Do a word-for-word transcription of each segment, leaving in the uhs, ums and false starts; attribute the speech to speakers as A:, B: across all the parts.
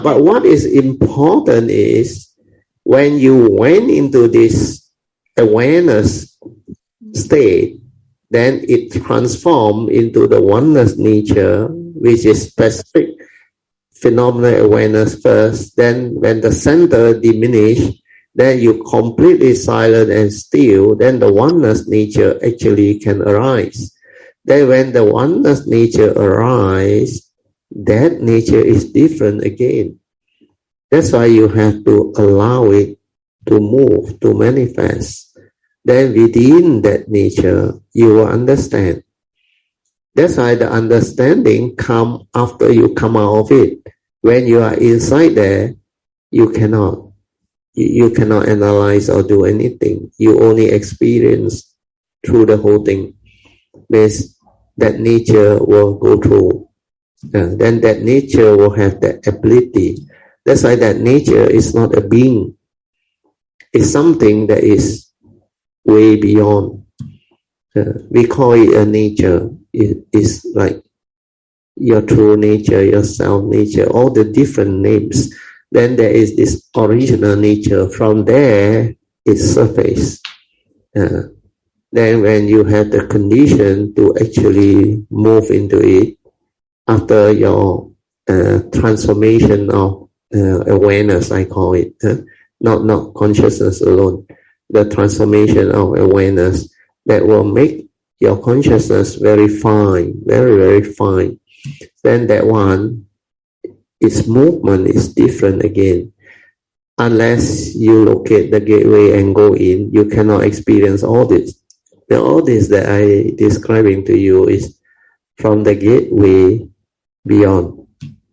A: But what is important is when you went into this awareness state, then it transforms into the oneness nature, which is specific phenomenal awareness first. Then when the center diminish, then you completely silent and still, then the oneness nature actually can arise. Then when the oneness nature arise, that nature is different again. That's why you have to allow it to move, to manifest. Then within that nature, you will understand. That's why the understanding comes after you come out of it. When you are inside there, you cannot. You, you cannot analyze or do anything. You only experience through the whole thing. Means that nature will go through. Uh, then that nature will have that ability. That's why that nature is not a being. It's something that is way beyond. Uh, we call it a nature. It is like your true nature, your self nature, all the different names. Then there is this original nature. From there, it surfaces. Uh, then when you have the condition to actually move into it, after your uh, transformation of uh, awareness, I call it, uh, not, not consciousness alone, the transformation of awareness that will make your consciousness very fine, very, very fine. Then that one, its movement is different again. Unless you locate the gateway and go in, you cannot experience all this. Now, all this that I describing to you is from the gateway beyond.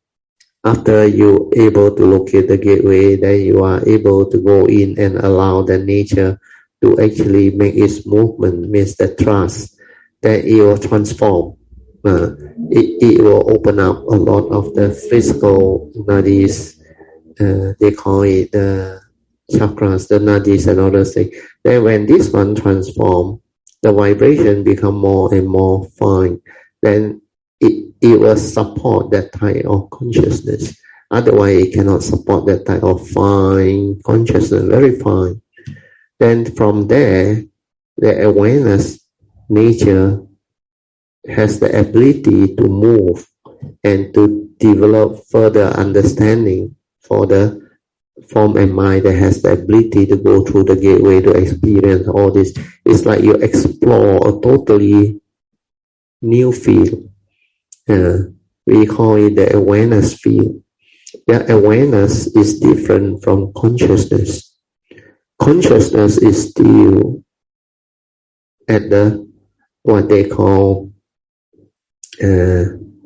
A: After you able to locate the gateway, then you are able to go in and allow the nature to actually make its movement, means the trust, that it will transform. Uh, it, it will open up a lot of the physical nadis, uh, they call it the chakras, the nadis and all those things. Then when this one transform, the vibration become more and more fine. Then it, it will support that type of consciousness. Otherwise, it cannot support that type of fine consciousness, very fine. Then from there, the awareness nature has the ability to move and to develop further understanding for the form and mind that has the ability to go through the gateway to experience all this. It's like you explore a totally new field. Uh, we call it the awareness field. The awareness is different from consciousness. Consciousness is still at the what they call uh,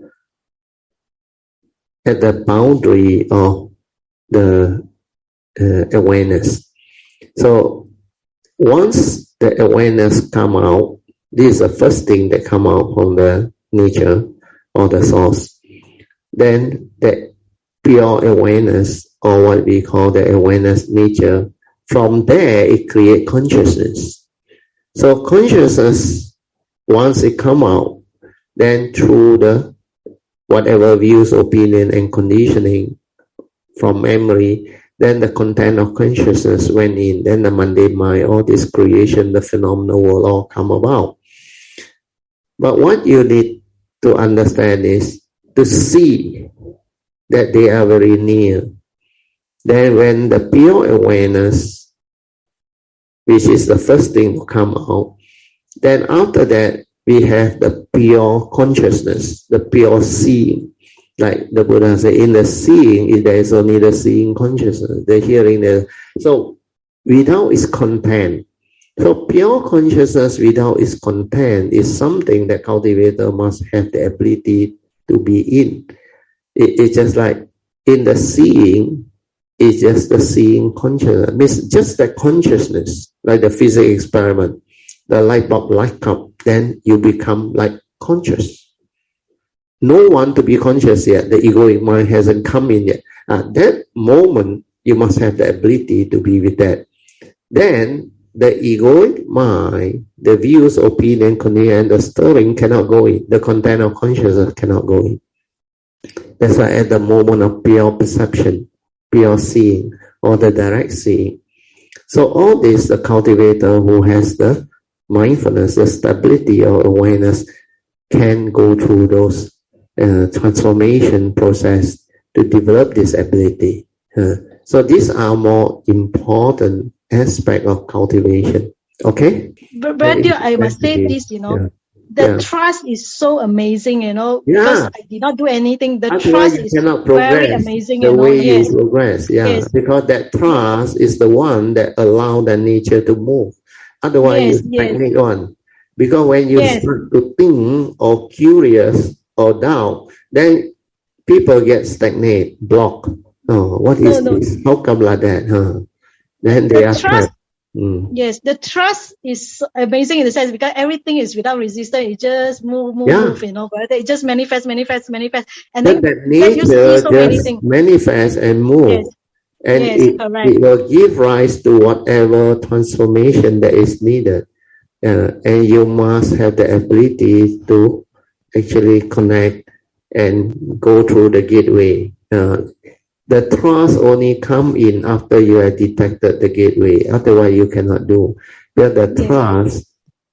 A: at the boundary of the uh, awareness. So once the awareness come out, this is the first thing that come out from the nature or the source. Then the pure awareness, or what we call the awareness nature, from there it creates consciousness. So consciousness, once it come out, then through the whatever views, opinion and conditioning from memory, then the content of consciousness went in, then the mundane mind, all this creation, the phenomenal will all come about. But what you need to understand is to see that they are very near. Then when the pure awareness, which is the first thing to come out, then after that we have the pure consciousness, the pure seeing. Like the Buddha said, in the seeing, there is only the seeing consciousness, the hearing. The, so without its content. So pure consciousness without its content is something that cultivator must have the ability to be in. It, it's just like in the seeing, it's just the seeing consciousness. It means just the consciousness, like the physics experiment, the light bulb light up, then you become like conscious. No one to be conscious yet. The egoic mind hasn't come in yet. At that moment, you must have the ability to be with that. Then the egoic mind, the views, opinion, condition, and the stirring cannot go in. The content of consciousness cannot go in. That's why at the moment of pure perception, pure seeing, or the direct seeing. So all this, the cultivator who has the mindfulness, the stability of awareness, can go through those uh, transformation process to develop this ability. Uh, so these are more important aspect of cultivation. Okay?
B: But, but I must say this, you know,
A: yeah.
B: the
A: yeah.
B: trust is so amazing, you know,
A: yeah.
B: because I did not do anything. The
A: Otherwise
B: trust
A: you
B: is
A: cannot
B: very
A: progress
B: amazing,
A: the
B: you know.
A: way
B: Yes.
A: you progress. Yeah,
B: yes.
A: because that trust is the one that allows the nature to move. Otherwise,
B: yes,
A: you
B: yes.
A: stagnate on. Because when you
B: yes.
A: start to think or curious or doubt, then people get stagnate, block. Oh, what is
B: no, no.
A: this? How come like that? Huh? Then
B: the,
A: they
B: the
A: are
B: trust.
A: trapped. Mm.
B: Yes, the trust is amazing in the sense because everything is without resistance. It just move, move,
A: Yeah.
B: move, you know. But it just manifest, manifest, manifest, and
A: But
B: then
A: that
B: let you see
A: nature
B: so many
A: just
B: things.
A: manifest and move.
B: Yes.
A: And
B: yes,
A: it,
B: correct.
A: it will give rise to whatever transformation that is needed. Uh, and you must have the ability to actually connect and go through the gateway. Uh, the trust only come in after you have detected the gateway. Otherwise, you cannot do. But the
B: Yes.
A: trust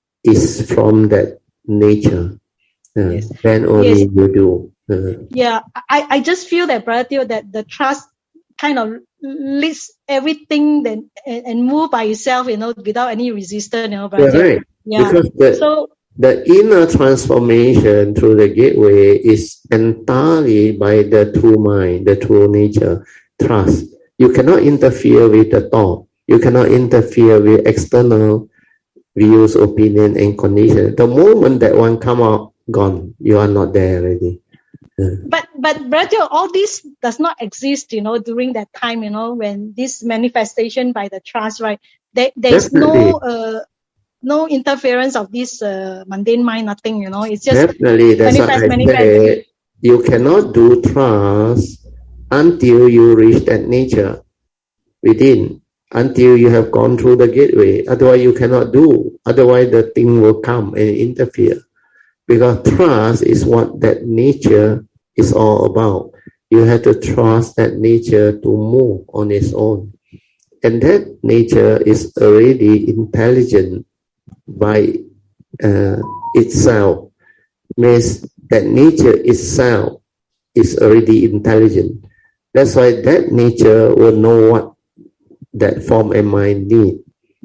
A: is from that nature. Uh,
B: Yes.
A: Then only
B: Yes.
A: you do. Uh,
B: Yeah, I, I just feel that, Brother Theo, that the trust kind of leads everything then and, and move by itself, you know, without any resistance, you know, Brother Theo.
A: right.
B: Yeah.
A: Because the,
B: so
A: the inner transformation through the gateway is entirely by the true mind, the true nature, trust. You cannot interfere with the thought. You cannot interfere with external views, opinion, and condition. The moment that one come out, gone. You are not there already. Yeah.
B: But but Brother, all this does not exist, you know, during that time, you know, when this manifestation by the trust, right? There there's no uh no interference of this uh, mundane mind, nothing, you know. It's just
A: Definitely, that's
B: manifest,
A: what I
B: manifest.
A: say. You cannot do trust until you reach that nature within, until you have gone through the gateway. Otherwise, you cannot do. Otherwise, the thing will come and interfere. Because trust is what that nature is all about. You have to trust that nature to move on its own. And that nature is already intelligent by uh, itself. Means that nature itself is already intelligent. That's why that nature will know what that form and mind need,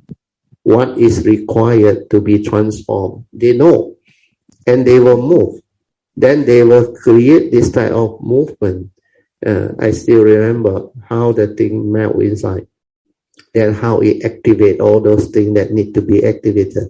A: what is required to be transformed. They know, and they will move. Then they will create this type of movement. Uh, I still remember how the thing melt inside, then how it activate all those things that need to be activated.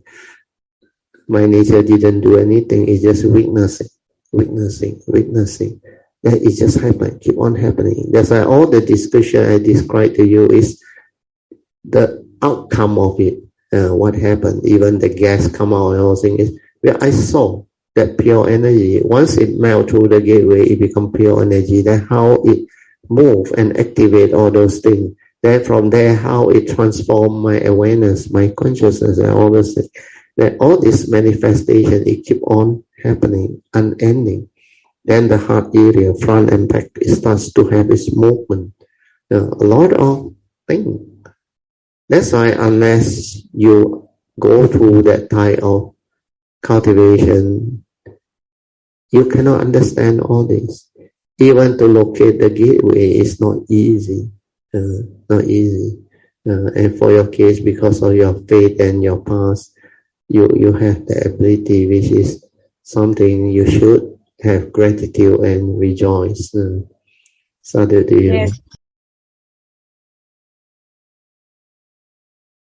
A: My nature didn't do anything. It's just witnessing, witnessing, witnessing. That it just happened, keep on happening. That's why all the discussion I described to you is the outcome of it. Uh, what happened? Even the gas come out and all things is where I saw that pure energy. Once it melt through the gateway, it become pure energy. Then how it move and activate all those things. Then from there, how it transform my awareness, my consciousness, and all those things. That all this manifestation, it keep on happening, unending. Then the heart area, front and back, it starts to have its movement. Uh, a lot of things. That's why unless you go through that type of cultivation, you cannot understand all this. Even to locate the gateway is not easy. Uh, not easy. Uh, and for your case, because of your faith and your past, you, you have the ability, which is something you should have gratitude and rejoice. Uh, Sadhu to you.
B: Yes.